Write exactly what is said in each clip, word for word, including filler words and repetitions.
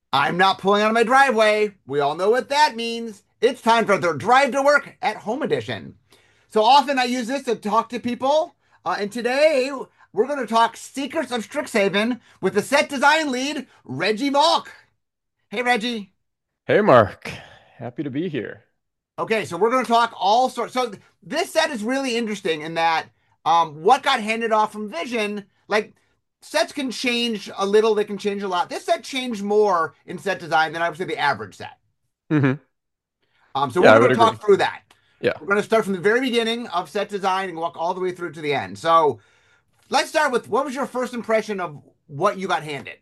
I'm not pulling out of my driveway. We all know what that means. It's time for the Drive to Work at Home edition. So often I use this to talk to people. Uh, and today we're going to talk Secrets of Strixhaven with the set design lead, Reggie Malk. Hey, Reggie. Hey, Mark. Happy to be here. Okay, so we're going to talk all sorts. So this set is really interesting in that um, what got handed off from Vision, like sets can change a little, they can change a lot. This set changed more in set design than I would say the average set. hmm Um, so Yeah, we're I going would to talk agree. through that. Yeah. We're going to start from the very beginning of set design and walk all the way through to the end. So let's start with what was your first impression of what you got handed?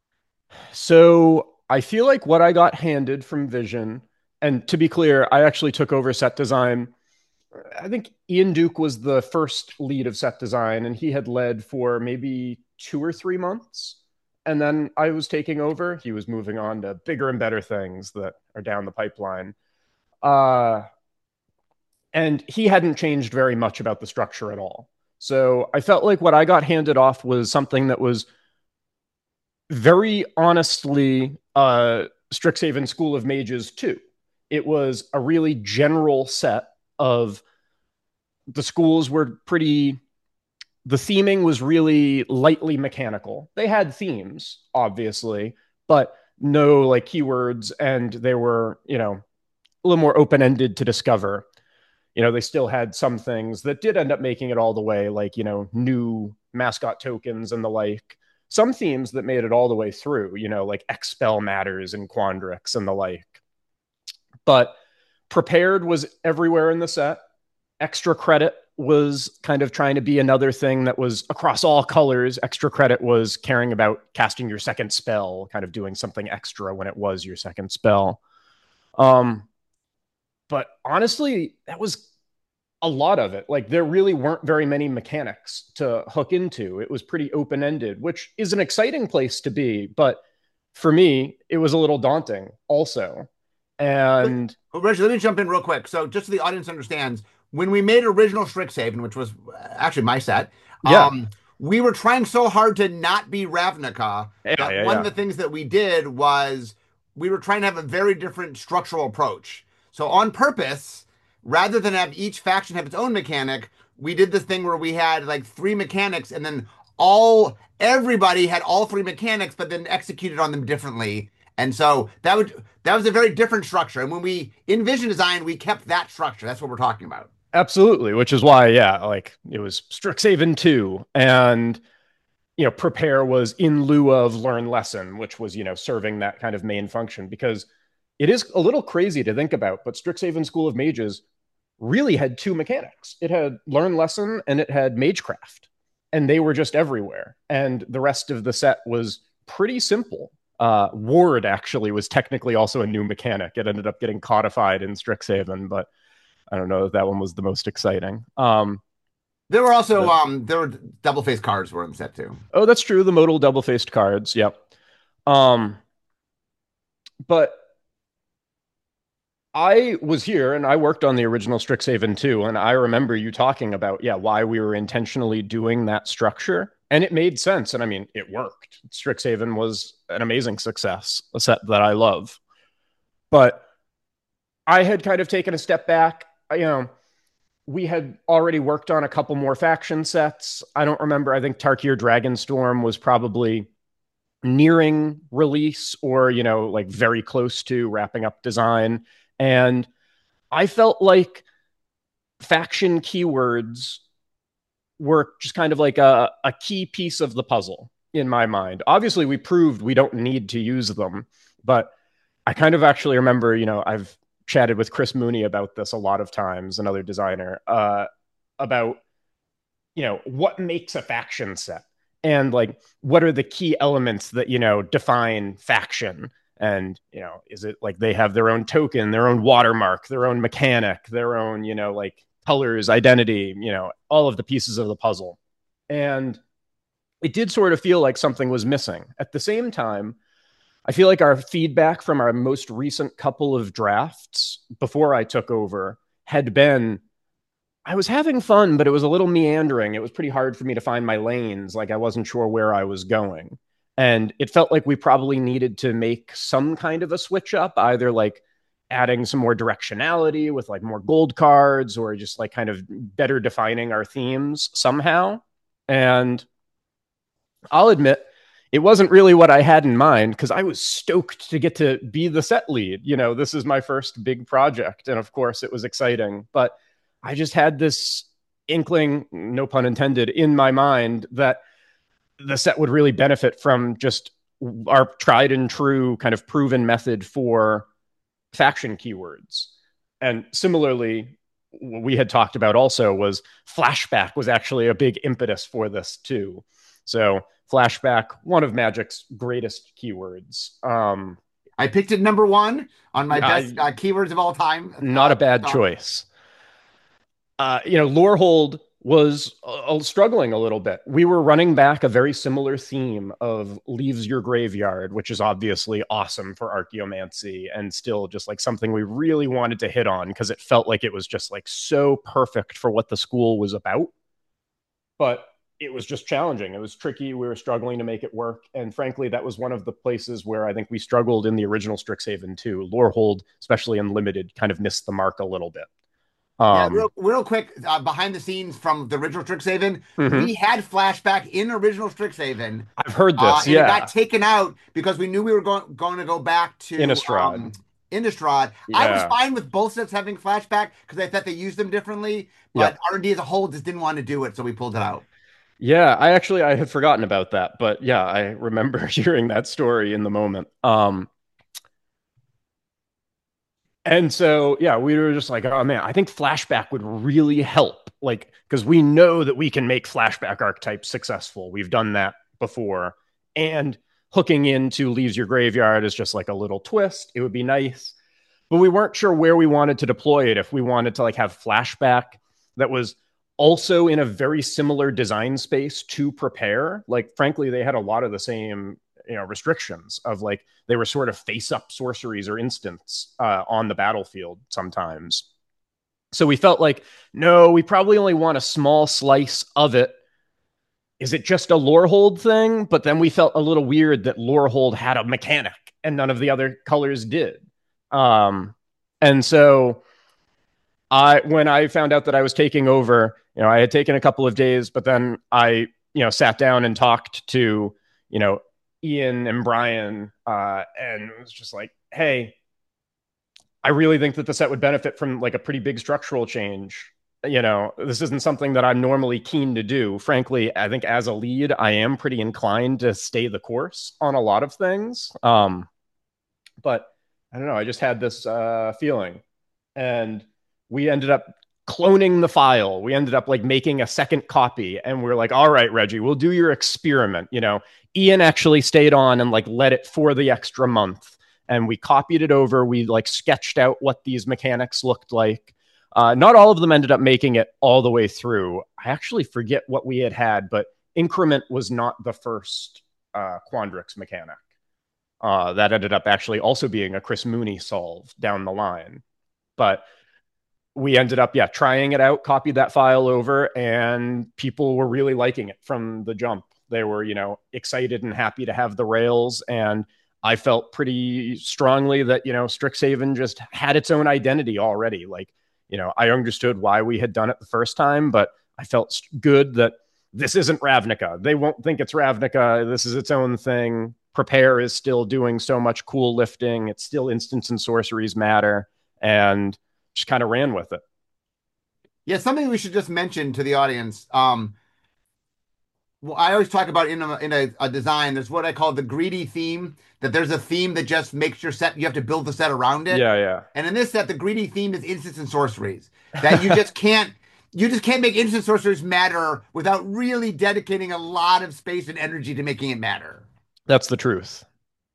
So I feel like what I got handed from Vision, and to be clear, I actually took over set design. I think Ian Duke was the first lead of set design, and he had led for maybe two or three months. And then I was taking over. He was moving on to bigger and better things that are down the pipeline. Uh, and he hadn't changed very much about the structure at all. So I felt like what I got handed off was something that was very honestly uh, Strixhaven School of Mages too. It was a really general set of the schools were pretty. The theming was really lightly mechanical. They had themes, obviously, but no like keywords, and they were, you know, a little more open ended to discover. You know, they still had some things that did end up making it all the way, like, you know, new mascot tokens and the like. Some themes that made it all the way through, you know, like Expel Matters and Quandrix and the like. But Prepared was everywhere in the set. Extra Credit was kind of trying to be another thing that was across all colors. Extra Credit was caring about casting your second spell, kind of doing something extra when it was your second spell. Um, but honestly, that was a lot of it. Like there really weren't very many mechanics to hook into. It was pretty open ended, which is an exciting place to be. But for me, it was a little daunting also. And Well, Reggie, let me jump in real quick. So, just so the audience understands, when we made original Strixhaven, which was actually my set, yeah, um, we were trying so hard to not be Ravnica yeah, that yeah, one of yeah. the things that we did was we were trying to have a very different structural approach. So, on purpose, rather than have each faction have its own mechanic, we did this thing where we had like three mechanics and then all everybody had all three mechanics, but then executed on them differently. And so that would that was a very different structure. And when we in Vision Design, we kept that structure. That's what we're talking about. Absolutely, which is why, yeah, like it was Strixhaven two, and you know, Prepare was in lieu of Learn Lesson, which was, you know, serving that kind of main function. Because it is a little crazy to think about, but Strixhaven School of Mages really had two mechanics. It had Learn Lesson and it had Magecraft, and they were just everywhere. And the rest of the set was pretty simple. Uh, Ward actually was technically also a new mechanic. It ended up getting codified in Strixhaven, but I don't know if that one was the most exciting. Um, There were also but um there were double face cards were in the set too. oh, that's true. The modal double faced cards. Yep. Um, but I was here and I worked on the original Strixhaven too. And I remember you talking about, yeah, why we were intentionally doing that structure. And it made sense. And I mean, it worked. Strixhaven was an amazing success, a set that I love. But I had kind of taken a step back. You know, we had already worked on a couple more faction sets. I don't remember. I think Tarkir Dragonstorm was probably nearing release or, you know, like very close to wrapping up design. And I felt like faction keywords were just kind of like a, a key piece of the puzzle in my mind. Obviously, we proved we don't need to use them, but I kind of actually remember, you know, I've chatted with Chris Mooney about this a lot of times, another designer, uh, about, you know, what makes a faction set and like what are the key elements that, you know, define faction. And, you know, is it like they have their own token, their own watermark, their own mechanic, their own, you know, like colors, identity, you know, all of the pieces of the puzzle. And it did sort of feel like something was missing. At the same time, I feel like our feedback from our most recent couple of drafts before I took over had been I was having fun, but it was a little meandering. It was pretty hard for me to find my lanes. Like I wasn't sure where I was going. And it felt like we probably needed to make some kind of a switch up, either like adding some more directionality with like more gold cards or just like kind of better defining our themes somehow. And I'll admit, it wasn't really what I had in mind because I was stoked to get to be the set lead. You know, this is my first big project. And of course, it was exciting. But I just had this inkling, no pun intended, in my mind that the set would really benefit from just our tried and true kind of proven method for faction keywords. And similarly, what we had talked about also was flashback was actually a big impetus for this too. So flashback, one of Magic's greatest keywords. Um, I picked it number one on my I, best uh, keywords of all time. Not uh, a bad choice. Uh, you know, Lorehold was uh, struggling a little bit. We were running back a very similar theme of leaves your graveyard, which is obviously awesome for Archaeomancy and still just like something we really wanted to hit on because it felt like it was just like so perfect for what the school was about. But it was just challenging. It was tricky. We were struggling to make it work. And frankly, that was one of the places where I think we struggled in the original Strixhaven too. Lorehold, especially in limited, kind of missed the mark a little bit. Um, yeah, Um, real, real quick, uh, behind the scenes from the original Strixhaven, mm-hmm. we had flashback in original Strixhaven. I've heard this, uh, and yeah. it got taken out because we knew we were going, going to go back to Innistrad. Um, Innistrad. Yeah. I was fine with both sets having flashback because I thought they used them differently, but yep. R and D as a whole just didn't want to do it, so we pulled it out. Yeah, I actually I had forgotten about that, but yeah, I remember hearing that story in the moment. Um, and so yeah, we were just like, oh man, I think flashback would really help, like because we know that we can make flashback archetypes successful. We've done that before, and hooking into leaves your graveyard is just like a little twist. It would be nice, but we weren't sure where we wanted to deploy it. If we wanted to like have flashback that was also in a very similar design space to prepare. Like, frankly, they had a lot of the same, you know, restrictions of like, they were sort of face up sorceries or instants uh, on the battlefield sometimes. So we felt like, no, we probably only want a small slice of it. Is it just a Lorehold thing? But then we felt a little weird that Lorehold had a mechanic and none of the other colors did. Um, and so I, when I found out that I was taking over, you know, I had taken a couple of days, but then I, you know, sat down and talked to, you know, Ian and Brian, uh, and it was just like, hey, I really think that the set would benefit from like a pretty big structural change. You know, this isn't something that I'm normally keen to do. Frankly, I think as a lead, I am pretty inclined to stay the course on a lot of things. Um, but I don't know, I just had this uh, feeling. And we ended up cloning the file. We ended up like making a second copy, and we we're like, all right, Reggie, we'll do your experiment. You know, Ian actually stayed on and like let it for the extra month, and we copied it over. We like sketched out what these mechanics looked like. Uh, not all of them ended up making it all the way through. I actually forget what we had had, but Increment was not the first uh, Quandrix mechanic. Uh, that ended up actually also being a Chris Mooney solve down the line. But we ended up, yeah, trying it out, copied that file over, and people were really liking it from the jump. They were, you know, excited and happy to have the rails. And I felt pretty strongly that, you know, Strixhaven just had its own identity already. Like, you know, I understood why we had done it the first time, but I felt good that this isn't Ravnica. They won't think it's Ravnica. This is its own thing. Prepare is still doing so much cool lifting. It's still instants and sorceries matter. And just kind of ran with it. Yeah, something we should just mention to the audience. Um, well, I always talk about in a, in a, a design, there's what I call the greedy theme, that there's a theme that just makes your set, you have to build the set around it. Yeah, yeah. And in this set, the greedy theme is instants and sorceries. That you just can't, you just can't make instant sorceries matter without really dedicating a lot of space and energy to making it matter. That's the truth.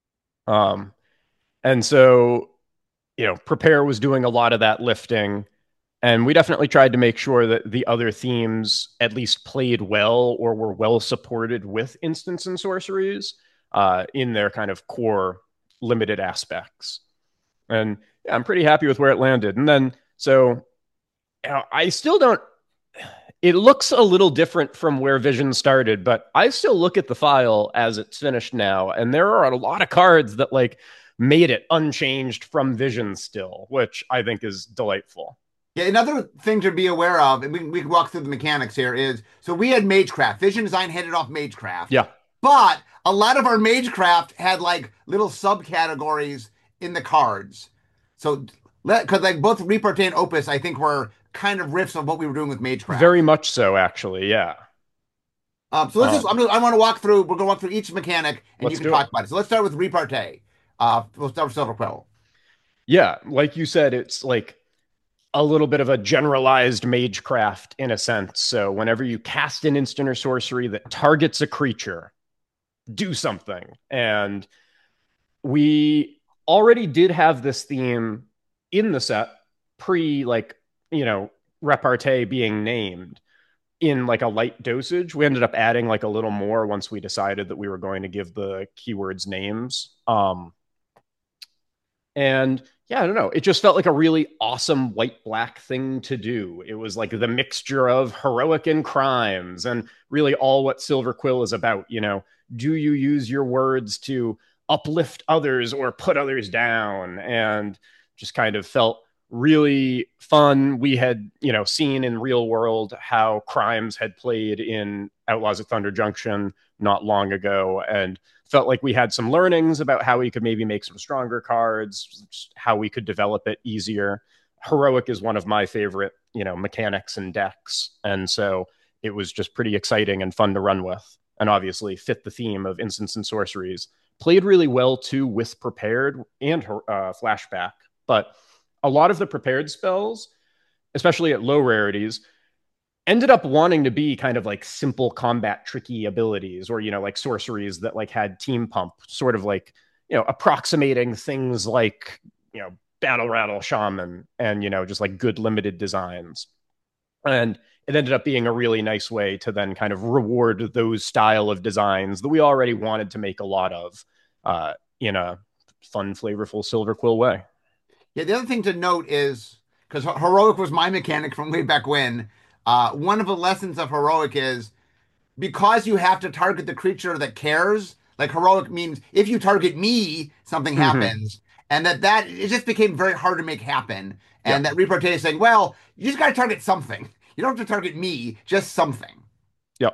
Um, and so, you know, Prepare was doing a lot of that lifting. And we definitely tried to make sure that the other themes at least played well or were well supported with instants and sorceries uh, in their kind of core limited aspects. And yeah, I'm pretty happy with where it landed. And then, so you know, I still don't, It looks a little different from where Vision started, but I still look at the file as it's finished now, and there are a lot of cards that like made it unchanged from Vision still, which I think is delightful. Yeah, another thing to be aware of, and we, we can walk through the mechanics here, is so we had Magecraft. Vision Design headed off Magecraft. Yeah. But a lot of our Magecraft had like little subcategories in the cards. So, because like both Repartee and Opus, I think were kind of riffs of what we were doing with Magecraft. Very much so, actually. Yeah. Um, so let's Um, just, I'm gonna, I want to walk through, we're going to walk through each mechanic and you let's can do talk it. about it. So let's start with Repartee. Uh, we'll start with Silver Quill. Yeah. Like you said, it's like a little bit of a generalized magecraft in a sense. So whenever you cast an instant or sorcery that targets a creature, do something. And we already did have this theme in the set pre like, you know, repartee being named in like a light dosage. We ended up adding like a little more once we decided that we were going to give the keywords names. Um, and yeah, I don't know. It just felt like a really awesome white black thing to do. It was like the mixture of heroic and crimes and really all what Silver Quill is about. You know, do you use your words to uplift others or put others down? And just kind of felt really fun. We had, you know, seen in real world how crimes had played in Outlaws at Thunder Junction not long ago, and felt like we had some learnings about how we could maybe make some stronger cards, how we could develop it easier. Heroic is one of my favorite, you know, mechanics and decks. And so it was just pretty exciting and fun to run with. And obviously fit the theme of instants and sorceries. Played really well too with prepared and uh, flashback. But a lot of the prepared spells, especially at low rarities, ended up wanting to be kind of like simple combat tricky abilities, or, you know, like sorceries that like had team pump, sort of like, you know, approximating things like, you know, battle rattle shaman and, you know, just like good limited designs. And it ended up being a really nice way to then kind of reward those style of designs that we already wanted to make a lot of uh, in a fun, flavorful Silver Quill way. Yeah, the other thing to note is, because Heroic was my mechanic from way back when, uh, one of the lessons of Heroic is because you have to target the creature that cares, like Heroic means if you target me, something Mm-hmm. happens. And that that it just became very hard to make happen. Yeah. And that Repartee is saying, well, you just got to target something. You don't have to target me, just something. Yep.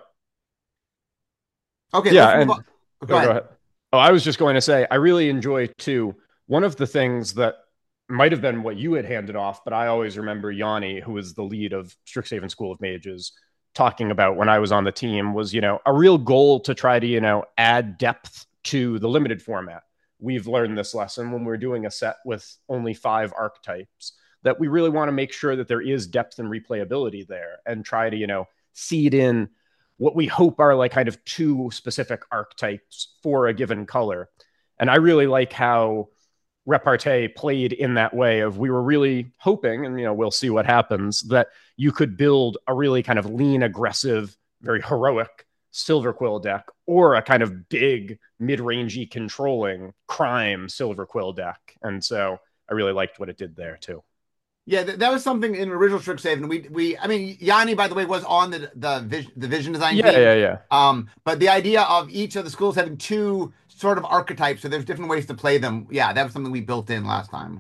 Okay, Yeah. let's move on. And Go oh, go ahead. ahead. Oh, I was just going to say, I really enjoy too. One of the things that might have been what you had handed off, but I always remember Yanni, who was the lead of Strixhaven School of Mages, talking about when I was on the team was, you know, a real goal to try to, you know, add depth to the limited format. We've learned this lesson when we're doing a set with only five archetypes, that we really want to make sure that there is depth and replayability there and try to, you know, seed in what we hope are like kind of two specific archetypes for a given color. And I really like how repartee played in that way of we were really hoping, and, you know, we'll see what happens, that you could build a really kind of lean, aggressive, very heroic Silver Quill deck, or a kind of big, mid-rangey, controlling crime Silver Quill deck. And so I really liked what it did there too. Yeah, th- that was something in original Strixhaven. We we I mean Yanni, by the way, was on the the vision, the vision design Yeah, team. yeah, yeah. Um, but the idea of each of the schools having two sort of archetypes, so there's different ways to play them. Yeah, that was something we built in last time.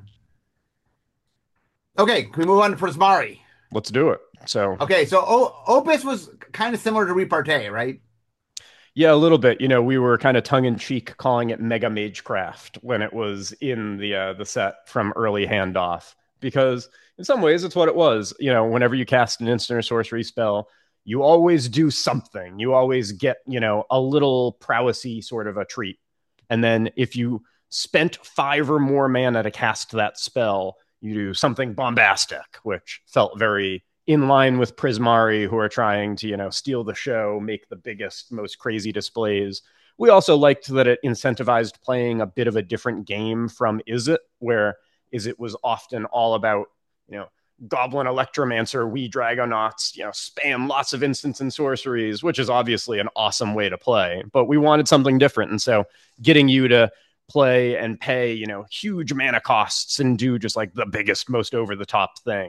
Okay, can we move on to Prismari? Let's do it. So Okay, so o Opus was kind of similar to Repartee, right? yeah, a little bit. You know, we were kind of tongue in cheek calling it Mega Magecraft when it was in the uh, the set from early handoff, because in some ways it's what it was. You know, whenever you cast an instant or sorcery spell, you always do something. You always get, you know, a little prowessy sort of a treat. And then if you spent five or more mana to cast that spell, you do something bombastic, which felt very in line with Prismari, who are trying to, you know, steal the show, make the biggest, most crazy displays. We also liked that it incentivized playing a bit of a different game from Izzet, where Izzet was often all about, you know, Goblin Electromancer, we Dragonauts, you know, spam lots of instants and sorceries, which is obviously an awesome way to play. But we wanted something different. And so getting you to play and pay, you know, huge mana costs and do just like the biggest, most over the top thing,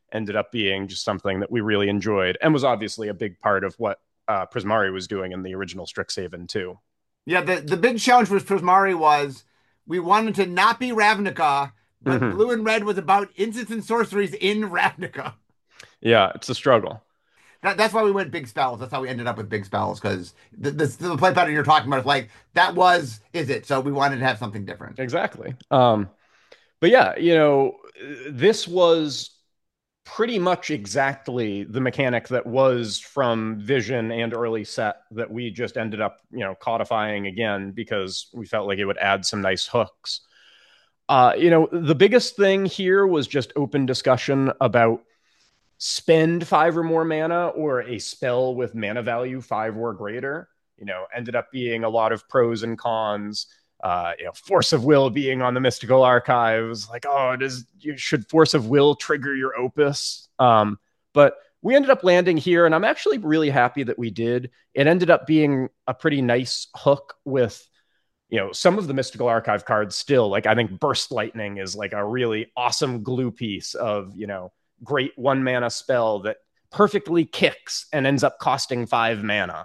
ended up being just something that we really enjoyed and was obviously a big part of what uh, Prismari was doing in the original Strixhaven too. Yeah, the, the big challenge with Prismari was we wanted to not be Ravnica, but Mm-hmm. blue and red was about instants and sorceries in Ravnica. Yeah, it's a struggle. That, that's why we went big spells. That's how we ended up with big spells, because the, the, the play pattern you're talking about is like, that was, is it? So we wanted to have something different. Exactly. Um, but yeah, you know, this was pretty much exactly the mechanic that was from Vision and early set that we just ended up, you know, codifying again because we felt like it would add some nice hooks. Uh, you know, the biggest thing here was just open discussion about spend five or more mana or a spell with mana value five or greater. You know, ended up being a lot of pros and cons. Uh, you know, Force of Will being on the Mystical Archives, like, oh, does should Force of Will trigger your Opus? Um, but we ended up landing here, and I'm actually really happy that we did. It ended up being a pretty nice hook with, you know, some of the Mystical Archive cards still. Like, I think Burst Lightning is like a really awesome glue piece of, you know, great one mana spell that perfectly kicks and ends up costing five mana.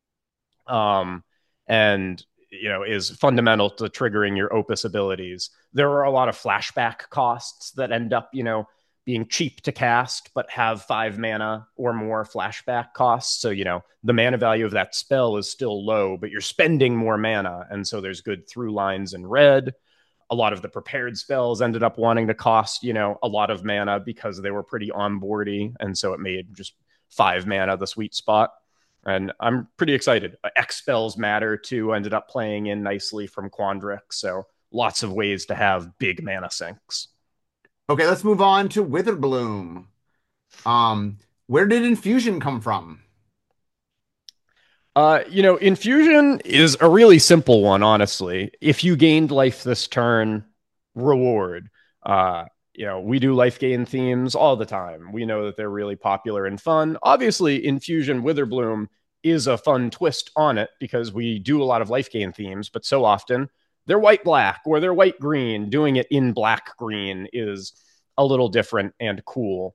Um, and you know, is fundamental to triggering your Opus abilities. There are a lot of flashback costs that end up, you know, being cheap to cast, but have five mana or more flashback costs. So, you know, the mana value of that spell is still low, but you're spending more mana. And so there's good through lines in red. A lot of the prepared spells ended up wanting to cost, you know, a lot of mana because they were pretty onboardy. And so it made just five mana the sweet spot. And I'm pretty excited. X spells matter too, ended up playing in nicely from Quandrix. So lots of ways to have big mana sinks. Okay, let's move on to Witherbloom. Um, where did Infusion come from? Uh, you know, Infusion is a really simple one, honestly. If you gained life this turn, reward. Uh, you know, we do life gain themes all the time. We know that they're really popular and fun. Obviously, Infusion Witherbloom is a fun twist on it because we do a lot of life gain themes, but so often they're white black or they're white green. Doing it in black green is a little different and cool.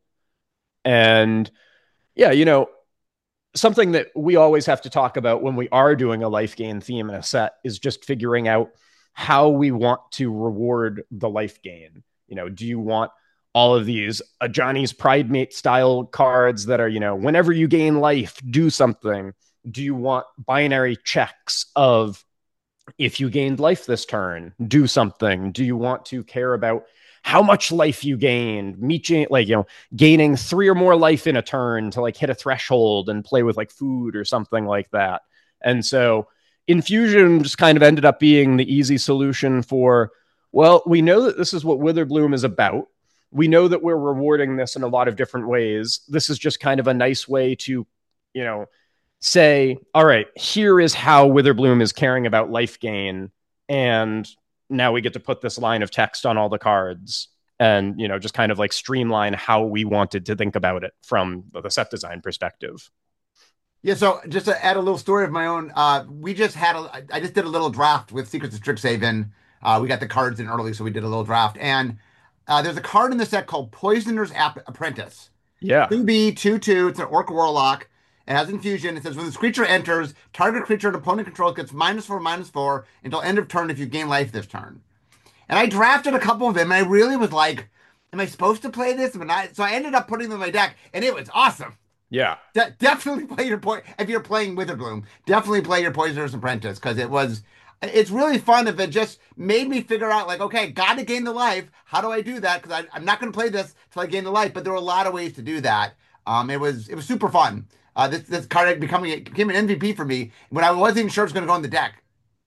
And yeah, you know, something that we always have to talk about when we are doing a life gain theme in a set is just figuring out how we want to reward the life gain. You know, do you want all of these uh, Johnny's Pride Mate style cards that are, you know, whenever you gain life, do something? Do you want binary checks of if you gained life this turn, do something? Do you want to care about how much life you gained, meeting like, you know, gaining three or more life in a turn to like hit a threshold and play with like food or something like that? And so Infusion just kind of ended up being the easy solution for, well, we know that this is what Witherbloom is about. We know that we're rewarding this in a lot of different ways. This is just kind of a nice way to, you know, say, all right, here is how Witherbloom is caring about life gain. And now we get to put this line of text on all the cards and, you know, just kind of like streamline how we wanted to think about it from the set design perspective. Yeah, so just to add a little story of my own, uh, we just had a, I just did a little draft with Secrets of Strixhaven. Uh, we got the cards in early, so we did a little draft. And uh, there's a card in the set called Poisoner's App- Apprentice. Yeah. two B, two two, it's an Orc Warlock. It has Infusion. It says, when this creature enters, target creature an opponent controls gets minus four, minus four until end of turn if you gain life this turn. And I drafted a couple of them, and I really was like, am I supposed to play this? But I, so I ended up putting them in my deck, and it was awesome. Yeah. De- definitely play your point. If you're playing Witherbloom, definitely play your Poisoner's Apprentice, because it was, it's really fun if it just made me figure out, like, okay, got to gain the life. How do I do that? Because I'm not going to play this till I gain the life, but there were a lot of ways to do that. Um, it was it was super fun. Uh, this this card becoming became an M V P for me when I wasn't even sure it was going to go in the deck.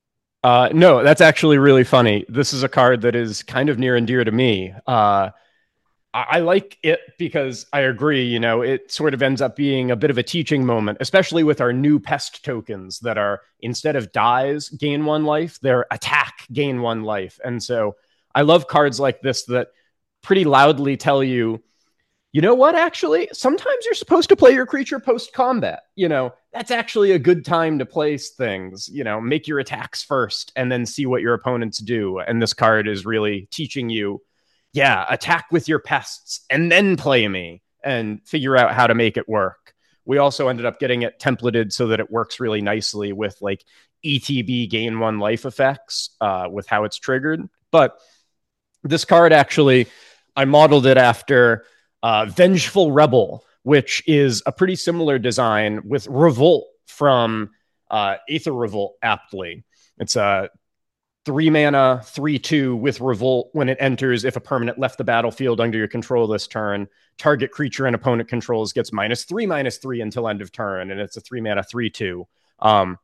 Uh, no, that's actually really funny. This is a card that is kind of near and dear to me. Uh, I, I like it because I agree, you know, it sort of ends up being a bit of a teaching moment, especially with our new pest tokens that are, instead of dies, gain one life, they're attack, gain one life. And so I love cards like this that pretty loudly tell you, you know what, actually, sometimes you're supposed to play your creature post-combat. You know, that's actually a good time to place things. You know, make your attacks first and then see what your opponents do. And this card is really teaching you, yeah, attack with your pests and then play me. and figure out how to make it work. We also ended up getting it templated so that it works really nicely with like E T B gain one life effects uh, with how it's triggered. But this card actually, I modeled it after uh, Vengeful Rebel, which is a pretty similar design with Revolt from uh, Aether Revolt, aptly. It's a three mana, three two with Revolt. When it enters, if a permanent left the battlefield under your control this turn, target creature and opponent controls gets minus three, minus three until end of turn, and it's a three mana, three two. Um,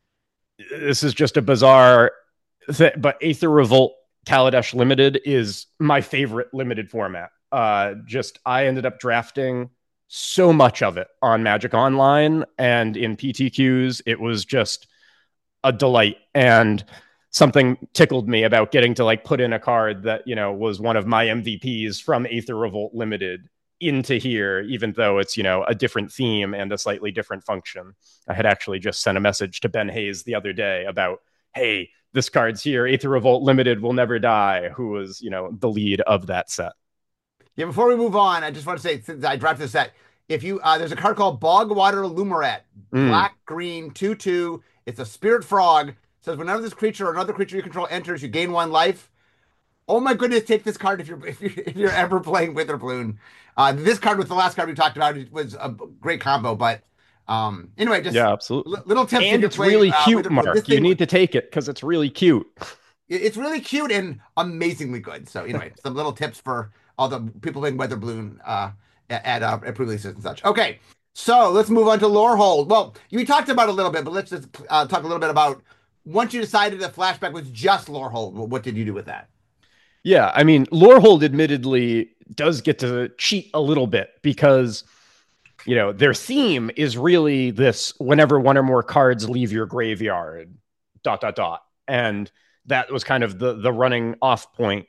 this is just a bizarre, th- but Aether Revolt Kaladesh Limited is my favorite limited format. Uh, just, I ended up drafting so much of it on Magic Online and in P T Qs. It was just a delight, and something tickled me about getting to like put in a card that, you know, was one of my M V Ps from Aether Revolt Limited into here, even though it's, you know, a different theme and a slightly different function. I had actually just sent a message to Ben Hayes the other day about, hey, this card's here, Aether Revolt Limited will never die, who was, you know, the lead of that set. Yeah, before we move on, I just want to say, since I dropped this set, if you uh, there's a card called Bogwater Lumaret, Mm. black green two two. It's a spirit frog. It says whenever this creature or another creature you control enters, you gain one life. Oh my goodness, take this card if you're if you're, if you're ever playing Witherbloom. Uh, this card with the last card we talked about was a great combo, but um, anyway, just Yeah, absolutely. little tips. And it's playing, really cute, uh, Mark. You need to take it because it's really cute. It's really cute and amazingly good. So anyway, some little tips for all the people playing Witherbloom uh, at uh, at pre-releases and such. Okay, so let's move on to Lorehold. Well, you talked about it a little bit, but let's just uh, talk a little bit about once you decided that Flashback was just Lorehold. What did you do with that? Yeah, I mean, Lorehold admittedly does get to cheat a little bit because, you know, their theme is really this: whenever one or more cards leave your graveyard, dot dot dot, and that was kind of the the running off point.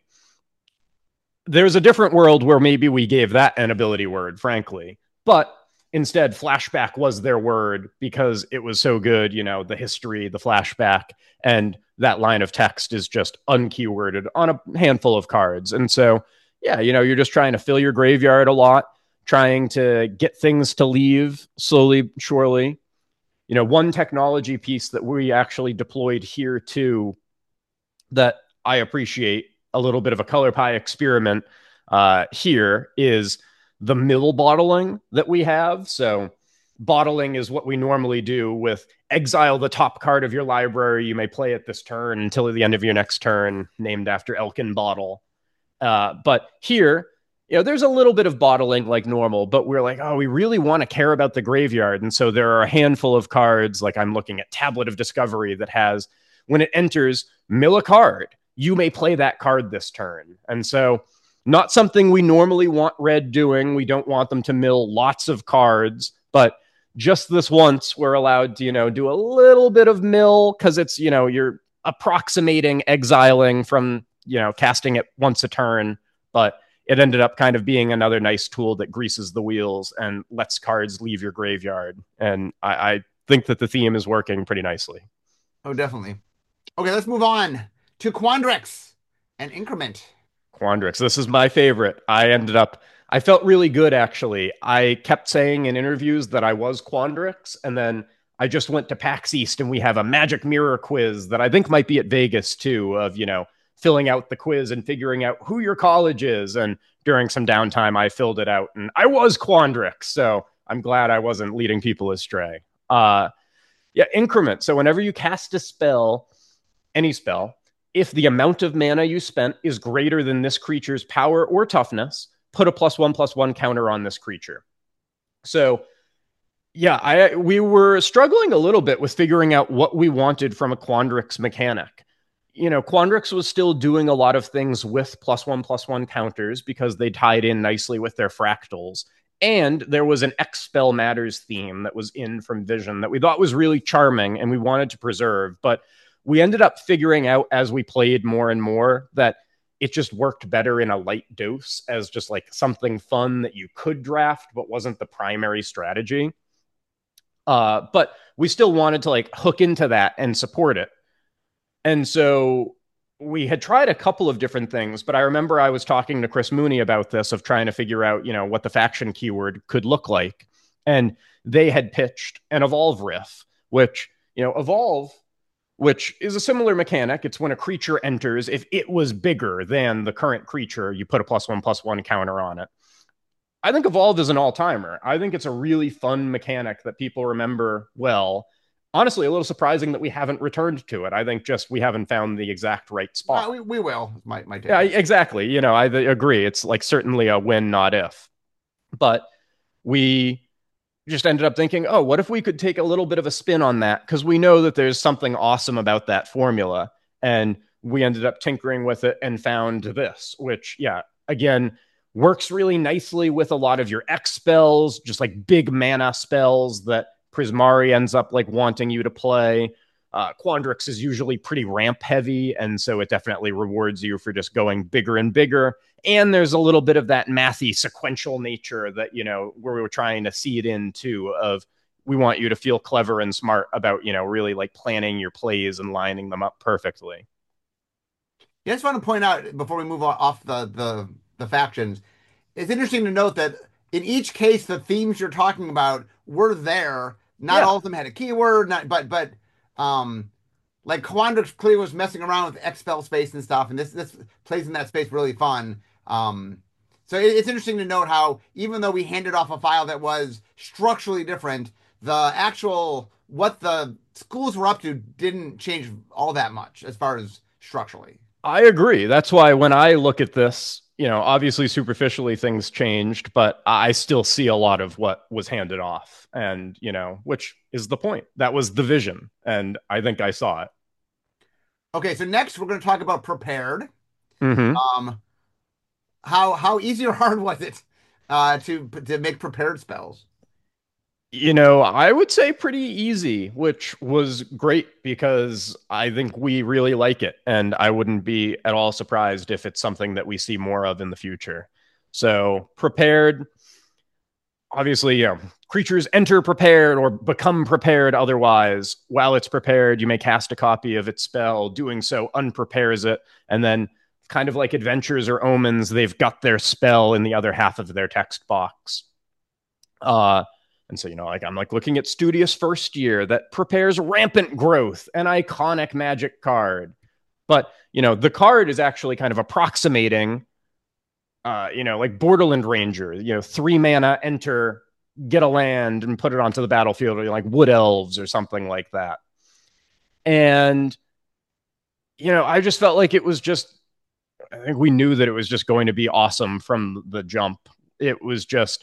There's a different world where maybe we gave that an ability word, frankly, but instead Flashback was their word because it was so good. You know, the history, the flashback, and that line of text is just unkeyworded on a handful of cards. And so, yeah, you know, you're just trying to fill your graveyard a lot, trying to get things to leave slowly, surely. You know, one technology piece that we actually deployed here too that I appreciate, a little bit of a color pie experiment uh, here, is the mill bottling that we have. So bottling is what we normally do with exile the top card of your library. You may play it this turn until the end of your next turn, named after Elkin Bottle. Uh, but here, you know, there's a little bit of bottling like normal, but we're like, oh, we really want to care about the graveyard. And so there are a handful of cards, like I'm looking at Tablet of Discovery, that has, when it enters, mill a card. You may play that card this turn. And so not something we normally want red doing. We don't want them to mill lots of cards, but just this once we're allowed to, you know, do a little bit of mill because it's, you know, you're approximating exiling from, you know, casting it once a turn, but it ended up kind of being another nice tool that greases the wheels and lets cards leave your graveyard. And I, I think that the theme is working pretty nicely. Oh, definitely. Okay, let's move on to Quandrix and Increment. Quandrix. This is my favorite. I ended up, I felt really good, actually. I kept saying in interviews that I was Quandrix, and then I just went to PAX East, and we have a Magic Mirror quiz that I think might be at Vegas, too, of, you know, filling out the quiz and figuring out who your college is. And during some downtime, I filled it out, and I was Quandrix, so I'm glad I wasn't leading people astray. Uh, yeah, Increment. So whenever you cast a spell, any spell, if the amount of mana you spent is greater than this creature's power or toughness, put a plus one plus one counter on this creature. So, yeah, I we were struggling a little bit with figuring out what we wanted from a Quandrix mechanic. You know, Quandrix was still doing a lot of things with plus one plus one counters because they tied in nicely with their fractals. And there was an X Spell Matters theme that was in from Vision that we thought was really charming and we wanted to preserve, but we ended up figuring out as we played more and more that it just worked better in a light dose as just like something fun that you could draft, but wasn't the primary strategy. Uh, but we still wanted to like hook into that and support it. And so we had tried a couple of different things, but I remember I was talking to Chris Mooney about this of trying to figure out, you know, what the faction keyword could look like. And they had pitched an evolve riff, which, you know, evolve, which is a similar mechanic. It's when a creature enters, if it was bigger than the current creature, you put a plus one plus one counter on it. I think Evolve is an all timer. I think it's a really fun mechanic that people remember well. Honestly, a little surprising that we haven't returned to it. I think just we haven't found the exact right spot. Uh, we, we will. My, my Yeah, exactly. You know, I agree. It's like certainly a win, not if. But we just ended up thinking, oh, what if we could take a little bit of a spin on that? Because we know that there's something awesome about that formula. And we ended up tinkering with it and found this, which, yeah, again, works really nicely with a lot of your X spells, just like big mana spells that Prismari ends up like wanting you to play. Uh, Quandrix is usually pretty ramp heavy, and so it definitely rewards you for just going bigger and bigger. And there's a little bit of that mathy sequential nature that, you know, where we were trying to see it into of we want you to feel clever and smart about, you know, really like planning your plays and lining them up perfectly. Yeah, I just want to point out before we move off the, the, the factions, it's interesting to note that in each case, the themes you're talking about were there. Not Yeah. all of them had a keyword, not, but, but, um, like Quandrix clearly was messing around with expel space and stuff, and this this plays in that space really fun. Um, so it, it's interesting to note how even though we handed off a file that was structurally different, the actual what the schools were up to didn't change all that much as far as structurally. I agree. That's why when I look at this, you know, obviously superficially things changed, but I still see a lot of what was handed off. And, you know, which is the point. That was the vision. And I think I saw it. Okay, so next we're going to talk about prepared. Mm-hmm. Um, how how easy or hard was it uh, to to make prepared spells? You know, I would say pretty easy, which was great because I think we really like it. And I wouldn't be at all surprised if it's something that we see more of in the future. So, prepared, obviously, you know, creatures enter prepared or become prepared otherwise. While it's prepared, you may cast a copy of its spell. Doing so unprepares it. And then, kind of like adventures or omens, they've got their spell in the other half of their text box. Uh, and so, you know, like I'm like looking at Studious First Year that prepares Rampant Growth, an iconic magic card. But, you know, the card is actually kind of approximating, uh, you know, like Borderland Ranger, you know, three mana, enter, get a land and put it onto the battlefield, or like Wood Elves or something like that. And, you know, I just felt like it was just, I think we knew that it was just going to be awesome from the jump. It was just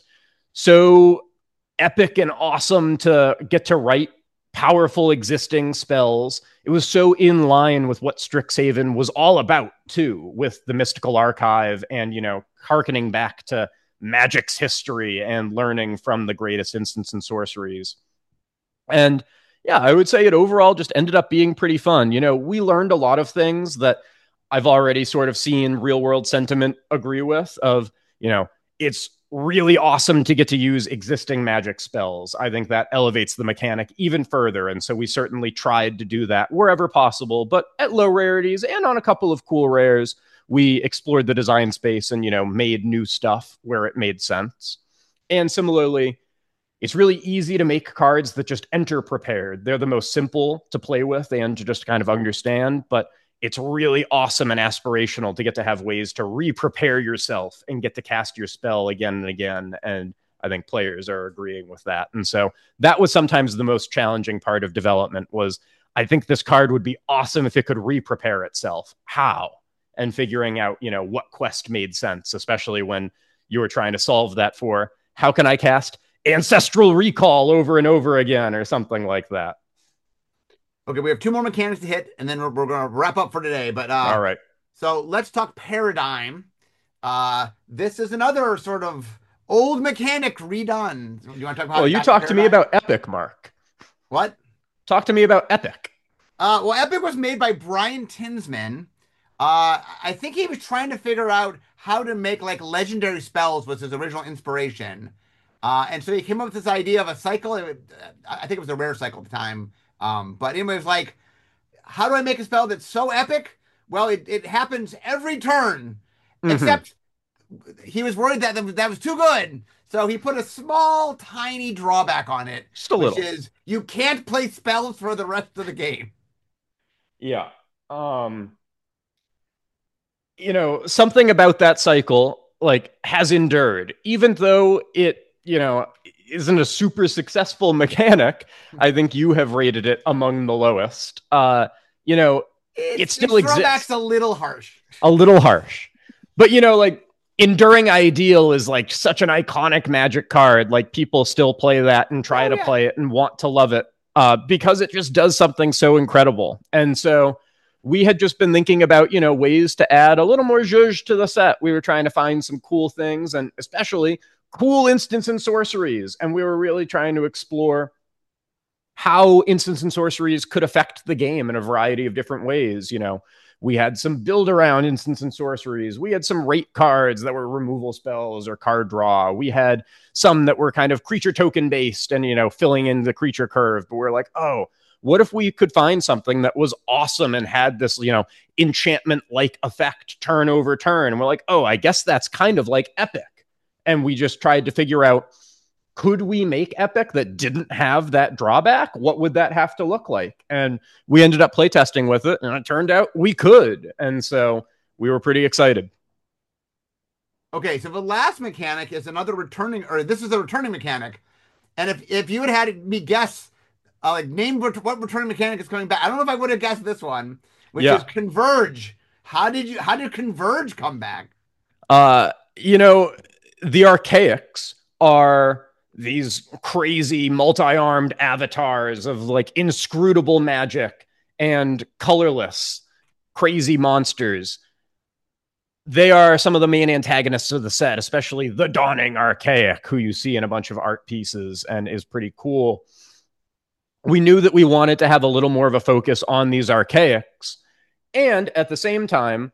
so epic and awesome to get to write powerful existing spells. It was so in line with what Strixhaven was all about, too, with the Mystical Archive and, you know, harkening back to Magic's history and learning from the greatest instants and sorceries. And yeah, I would say it overall just ended up being pretty fun. You know, we learned a lot of things that I've already sort of seen real world sentiment agree with of, you know, it's really awesome to get to use existing magic spells. I think that elevates the mechanic even further. And so we certainly tried to do that wherever possible, but at low rarities and on a couple of cool rares, we explored the design space and, you know, made new stuff where it made sense. And similarly, it's really easy to make cards that just enter prepared. They're the most simple to play with and to just kind of understand, but it's really awesome and aspirational to get to have ways to re-prepare yourself and get to cast your spell again and again. And I think players are agreeing with that. And so that was sometimes the most challenging part of development was I think this card would be awesome if it could re-prepare itself. How? And figuring out, you know, what quest made sense, especially when you were trying to solve that for how can I cast Ancestral Recall over and over again or something like that. Okay, we have two more mechanics to hit, and then we're, we're going to wrap up for today. But uh, all right, so let's talk Paradigm. Uh, this is another sort of old mechanic redone. Do you want to talk about? Well, you talked to me about Epic, Mark. What? Talk to me about Epic. Uh, well, Epic was made by Brian Tinsman. Uh, I think he was trying to figure out how to make like legendary spells was his original inspiration. Uh, and so he came up with this idea of a cycle. It, I think it was a rare cycle at the time. Um, but anyway, it was like, how do I make a spell that's so epic Well, it, it happens every turn, Hmm. except he was worried that that was too good. So he put a small, tiny drawback on it, Just a which little. is you can't play spells for the rest of the game. Yeah. Um, you know, something about that cycle like has endured, even though it, you know, isn't a super successful mechanic. I think you have rated it among the lowest. Uh, you know, it Its its still drawback's exists. a little harsh. A little harsh. But you know, like Enduring Ideal is like such an iconic Magic card. Like people still play that and try Oh to yeah. play it and want to love it uh, because it just does something so incredible. And so we had just been thinking about, you know, ways to add a little more zhuzh to the set. We were trying to find some cool things and especially cool instants and sorceries. And we were really trying to explore how instants and sorceries could affect the game in a variety of different ways. You know, we had some build around instants and sorceries. We had some rate cards that were removal spells or card draw. We had some that were kind of creature token based and, you know, filling in the creature curve. But we're like, oh, what if we could find something that was awesome and had this, you know, enchantment like effect turn over turn? And we're like, oh, I guess that's kind of like Epic. And we just tried to figure out, could we make Epic that didn't have that drawback? What would that have to look like? And we ended up playtesting with it, and it turned out we could. And so we were pretty excited. Okay, so the last mechanic is another returning, or this is a returning mechanic. And if if you had had me guess, uh, like name what, what returning mechanic is coming back, I don't know if I would have guessed this one, which is Yeah. converge. How did you? How did converge come back? Uh, you know, the archaics are these crazy multi-armed avatars of like inscrutable magic and colorless crazy monsters. They are some of the main antagonists of the set, especially the Dawning Archaic, who you see in a bunch of art pieces and is pretty cool. We knew that we wanted to have a little more of a focus on these archaics. And at the same time,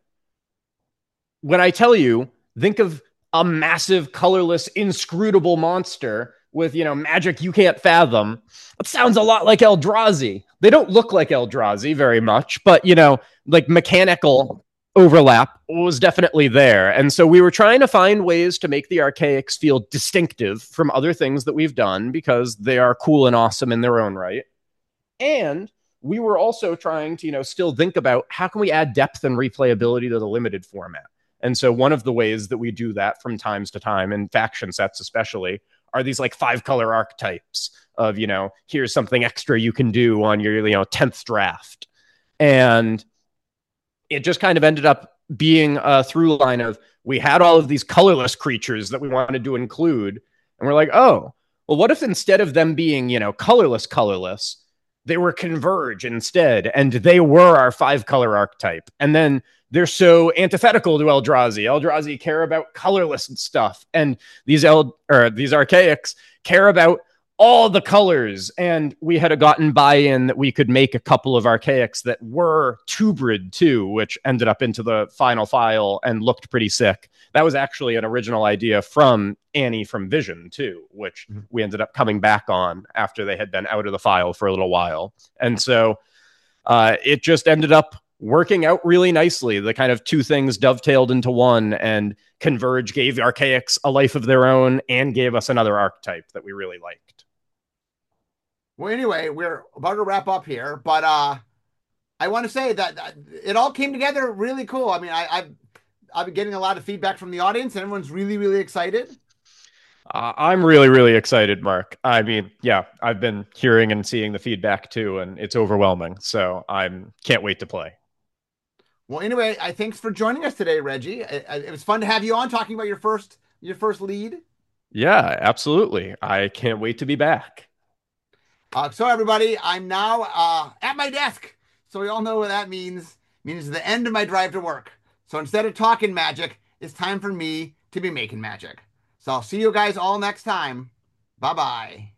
when I tell you, think of a massive, colorless, inscrutable monster with, you know, magic you can't fathom. It sounds a lot like Eldrazi. They don't look like Eldrazi very much, but, you know, like mechanical overlap was definitely there. And so we were trying to find ways to make the archaics feel distinctive from other things that we've done because they are cool and awesome in their own right. And we were also trying to, you know, still think about how can we add depth and replayability to the limited format. And so one of the ways that we do that from times to time, in faction sets especially, are these like five color archetypes of, you know, here's something extra you can do on your, you know, tenth draft. And it just kind of ended up being a through line of we had all of these colorless creatures that we wanted to include. And we're like, oh, well, what if instead of them being, you know, colorless, colorless, they were converge instead, and they were our five color archetype. And then they're so antithetical to Eldrazi. Eldrazi care about colorless stuff, and these El or these archaics care about all the colors. And we had gotten buy-in that we could make a couple of archaics that were Tubrid too, which ended up into the final file and looked pretty sick. That was actually an original idea from Annie from Vision too, which we ended up coming back on after they had been out of the file for a little while. And so uh, it just ended up working out really nicely. The kind of two things dovetailed into one, and Converge gave archaics a life of their own and gave us another archetype that we really liked. Well, anyway, we're about to wrap up here, but uh, I want to say that, that it all came together really cool. I mean, I, I've I've been getting a lot of feedback from the audience, and everyone's really, really excited. Uh, I'm really, really excited, Mark. I mean, yeah, I've been hearing and seeing the feedback too, and it's overwhelming. So I'm can't wait to play. Well, anyway, I thanks for joining us today, Reggie. It, it was fun to have you on talking about your first your first lead. Yeah, absolutely. I can't wait to be back. Uh, so, everybody, I'm now uh, at my desk. So we all know what that means. It means the end of my drive to work. So instead of talking magic, it's time for me to be making magic. So I'll see you guys all next time. Bye bye.